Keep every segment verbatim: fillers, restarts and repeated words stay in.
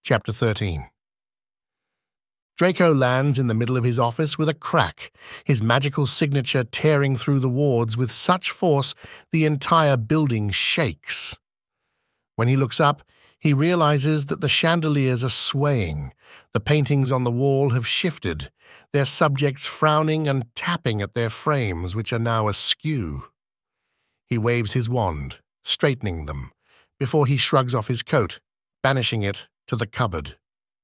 Chapter thirteen. Draco lands in the middle of his office with a crack, his magical signature tearing through the wards with such force the entire building shakes. When he looks up, he realizes that the chandeliers are swaying, the paintings on the wall have shifted, their subjects frowning and tapping at their frames, which are now askew. He waves his wand, straightening them, before he shrugs off his coat, banishing it to the cupboard.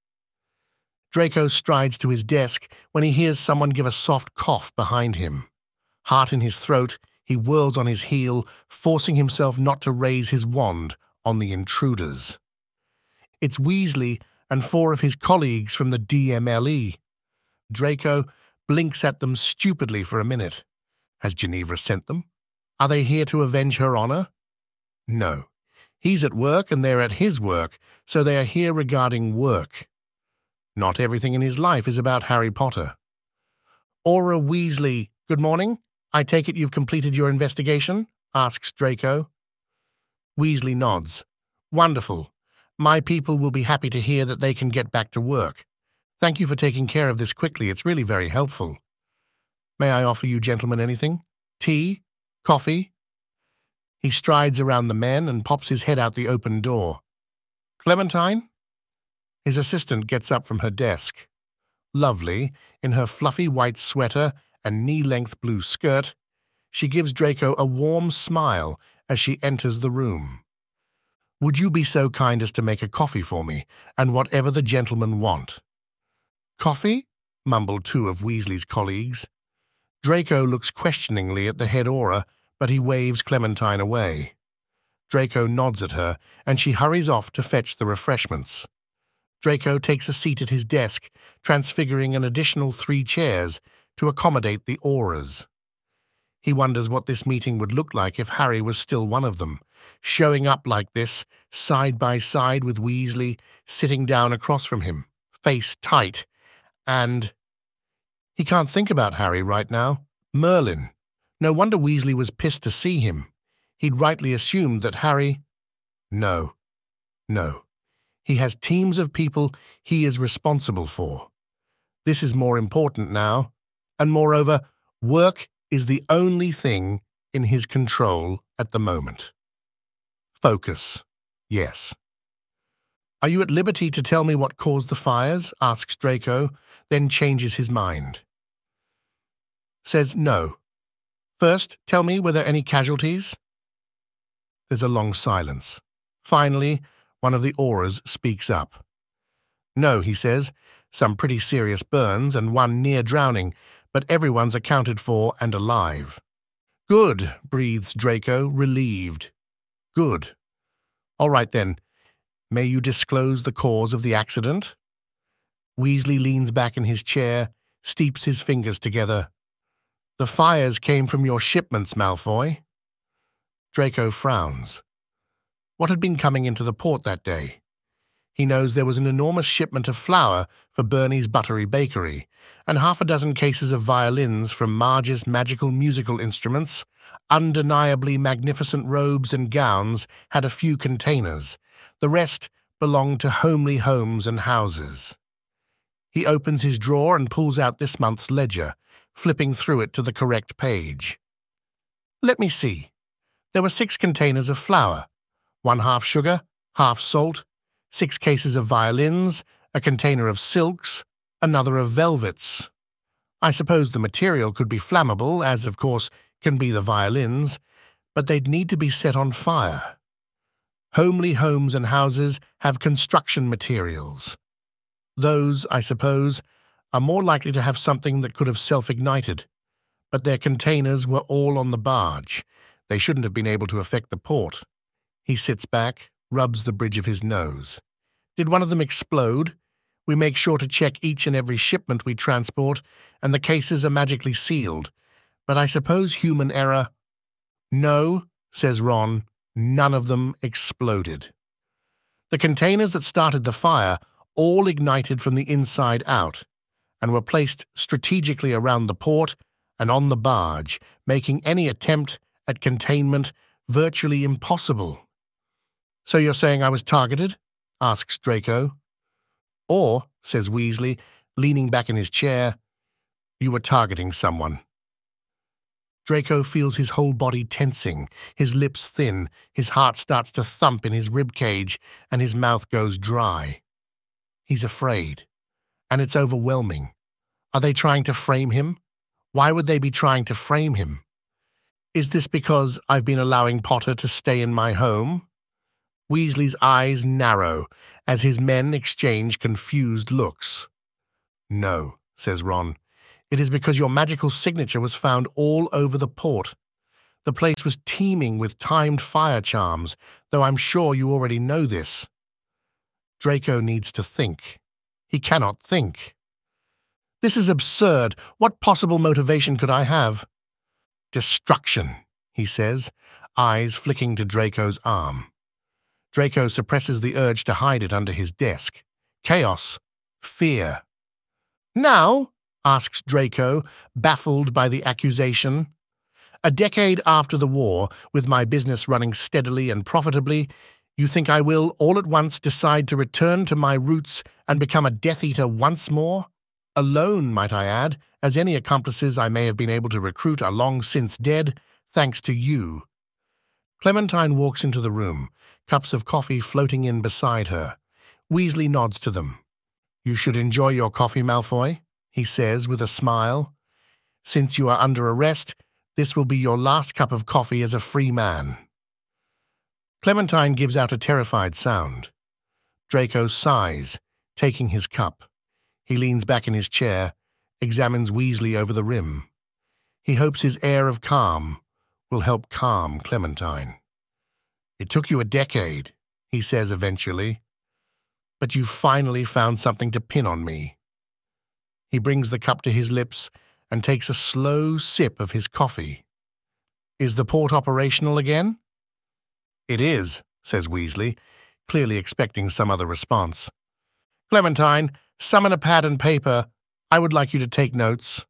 Draco strides to his desk when he hears someone give a soft cough behind him. Heart in his throat, he whirls on his heel, forcing himself not to raise his wand on the intruders. It's Weasley and four of his colleagues from the D M L E. Draco blinks at them stupidly for a minute. Has Ginevra sent them? Are they here to avenge her honor? No. He's at work and they're at his work, so they are here regarding work. Not everything in his life is about Harry Potter. Aura Weasley, good morning. I take it you've completed your investigation? Asks Draco. Weasley nods. Wonderful. My people will be happy to hear that they can get back to work. Thank you for taking care of this quickly. It's really very helpful. May I offer you gentlemen anything? Tea? Coffee? He strides around the men and pops his head out the open door. Clementine? His assistant gets up from her desk. Lovely, in her fluffy white sweater and knee-length blue skirt, she gives Draco a warm smile as she enters the room. Would you be so kind as to make a coffee for me, and whatever the gentlemen want? Coffee? Mumbled two of Weasley's colleagues. Draco looks questioningly at the head Aura, but he waves Clementine away. Draco nods at her, and she hurries off to fetch the refreshments. Draco takes a seat at his desk, transfiguring an additional three chairs to accommodate the Auras. He wonders what this meeting would look like if Harry was still one of them, showing up like this, side by side with Weasley, sitting down across from him, face tight, and... He can't think about Harry right now. Merlin. No wonder Weasley was pissed to see him. He'd rightly assumed that Harry... No. No. He has teams of people he is responsible for. This is more important now, and moreover, work is the only thing in his control at the moment. Focus, yes. Are you at liberty to tell me what caused the fires? Asks Draco, then changes his mind. Says no. First, tell me, were there any casualties? There's a long silence. Finally, one of the Auras speaks up. No, he says, some pretty serious burns and one near drowning, but everyone's accounted for and alive. Good, breathes Draco, relieved. Good. All right then, may you disclose the cause of the accident? Weasley leans back in his chair, steeps his fingers together. The fires came from your shipments, Malfoy. Draco frowns. What had been coming into the port that day? He knows there was an enormous shipment of flour for Bernie's Buttery Bakery, and half a dozen cases of violins from Marge's magical musical instruments. Undeniably magnificent robes and gowns had a few containers. The rest belonged to homely homes and houses. He opens his drawer and pulls out this month's ledger, flipping through it to the correct page. Let me see. There were six containers of flour. One half sugar, half salt, six cases of violins, a container of silks, another of velvets. I suppose the material could be flammable, as of course can be the violins, but they'd need to be set on fire. Homely homes and houses have construction materials. Those, I suppose, are more likely to have something that could have self-ignited, but their containers were all on the barge. They shouldn't have been able to affect the port. He sits back, rubs the bridge of his nose. Did one of them explode? We make sure to check each and every shipment we transport, and the cases are magically sealed. But I suppose human error... No, says Ron, none of them exploded. The containers that started the fire all ignited from the inside out, and were placed strategically around the port and on the barge, making any attempt at containment virtually impossible. So you're saying I was targeted? Asks Draco. Or, says Weasley, leaning back in his chair, you were targeting someone. Draco feels his whole body tensing, his lips thin, his heart starts to thump in his ribcage, and his mouth goes dry. He's afraid, and it's overwhelming. Are they trying to frame him? Why would they be trying to frame him? Is this because I've been allowing Potter to stay in my home? Weasley's eyes narrow as his men exchange confused looks. No, says Ron. It is because your magical signature was found all over the port. The place was teeming with timed fire charms, though I'm sure you already know this. Draco needs to think. He cannot think. This is absurd. What possible motivation could I have? Destruction, he says, eyes flicking to Draco's arm. Draco suppresses the urge to hide it under his desk. Chaos. Fear. Now? Asks Draco, baffled by the accusation. A decade after the war, with my business running steadily and profitably, you think I will, all at once, decide to return to my roots and become a Death Eater once more? Alone, might I add, as any accomplices I may have been able to recruit are long since dead, thanks to you. Clementine walks into the room, cups of coffee floating in beside her. Weasley nods to them. You should enjoy your coffee, Malfoy, he says with a smile. Since you are under arrest, this will be your last cup of coffee as a free man. Clementine gives out a terrified sound. Draco sighs, taking his cup. He leans back in his chair, examines Weasley over the rim. He hopes his air of calm will help calm Clementine. It took you a decade, he says eventually, but you finally found something to pin on me. He brings the cup to his lips and takes a slow sip of his coffee. Is the port operational again? It is, says Weasley, clearly expecting some other response. Clementine, summon a pad and paper. I would like you to take notes.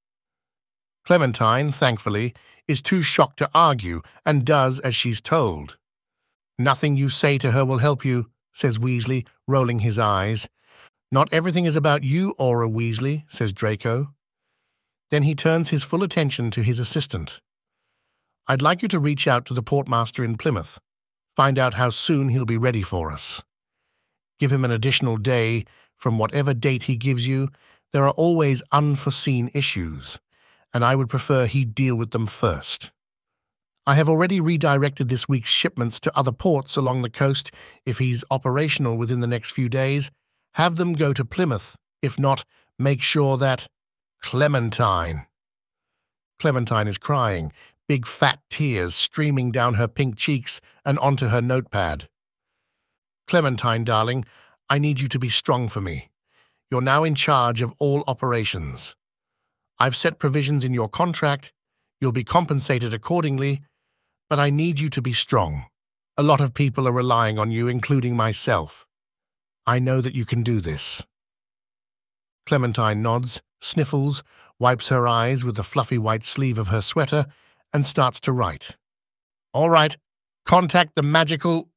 Clementine, thankfully, is too shocked to argue and does as she's told. Nothing you say to her will help you, says Weasley, rolling his eyes. Not everything is about you, Aura Weasley, says Draco. Then he turns his full attention to his assistant. I'd like you to reach out to the portmaster in Plymouth. Find out how soon he'll be ready for us. Give him an additional day. From whatever date he gives you, there are always unforeseen issues, and I would prefer he deal with them first. I have already redirected this week's shipments to other ports along the coast. If he's operational within the next few days, have them go to Plymouth. If not, make sure that... Clementine. Clementine is crying, big fat tears streaming down her pink cheeks and onto her notepad. Clementine, darling, I need you to be strong for me. You're now in charge of all operations. I've set provisions in your contract. You'll be compensated accordingly, but I need you to be strong. A lot of people are relying on you, including myself. I know that you can do this. Clementine nods, sniffles, wipes her eyes with the fluffy white sleeve of her sweater, and starts to write. All right, contact the magical...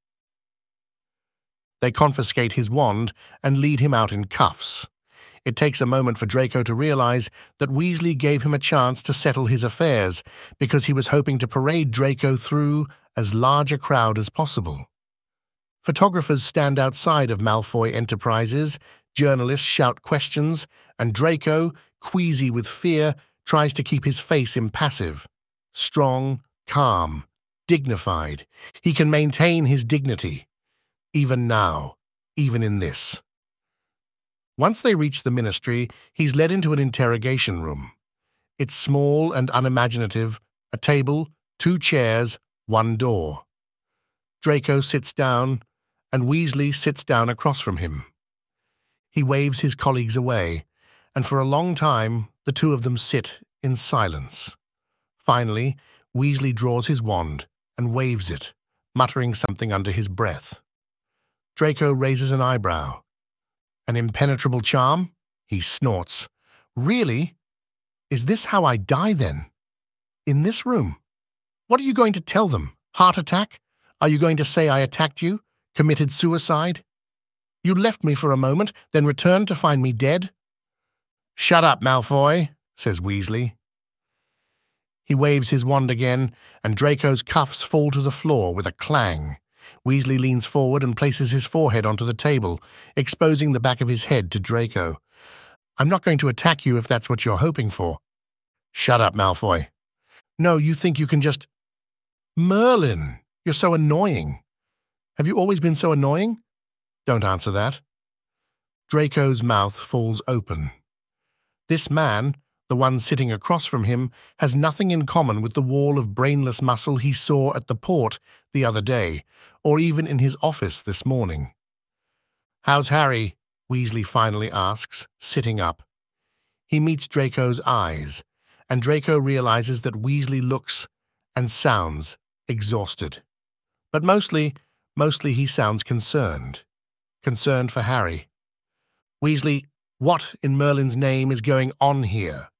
They confiscate his wand and lead him out in cuffs. It takes a moment for Draco to realize that Weasley gave him a chance to settle his affairs because he was hoping to parade Draco through as large a crowd as possible. Photographers stand outside of Malfoy Enterprises, journalists shout questions, and Draco, queasy with fear, tries to keep his face impassive. Strong, calm, dignified. He can maintain his dignity. Even now, even in this. Once they reach the ministry, he's led into an interrogation room. It's small and unimaginative, a table, two chairs, one door. Draco sits down, and Weasley sits down across from him. He waves his colleagues away, and for a long time the two of them sit in silence. Finally, Weasley draws his wand and waves it, muttering something under his breath. Draco raises an eyebrow. An impenetrable charm? He snorts. Really? Is this how I die then? In this room? What are you going to tell them? Heart attack? Are you going to say I attacked you? Committed suicide? You left me for a moment, then returned to find me dead?" "Shut up, Malfoy," says Weasley. He waves his wand again, and Draco's cuffs fall to the floor with a clang. Weasley leans forward and places his forehead onto the table, exposing the back of his head to Draco. "I'm not going to attack you if that's what you're hoping for." "Shut up, Malfoy." "No, you think you can just—" "Merlin, you're so annoying. Have you always been so annoying?" "Don't answer that." Draco's mouth falls open. This man, the one sitting across from him, has nothing in common with the wall of brainless muscle he saw at the port the other day, or even in his office this morning. "How's Harry?" Weasley finally asks, sitting up. He meets Draco's eyes, and Draco realizes that Weasley looks and sounds exhausted. But mostly, mostly he sounds concerned. Concerned for Harry. "Weasley, what in Merlin's name is going on here?"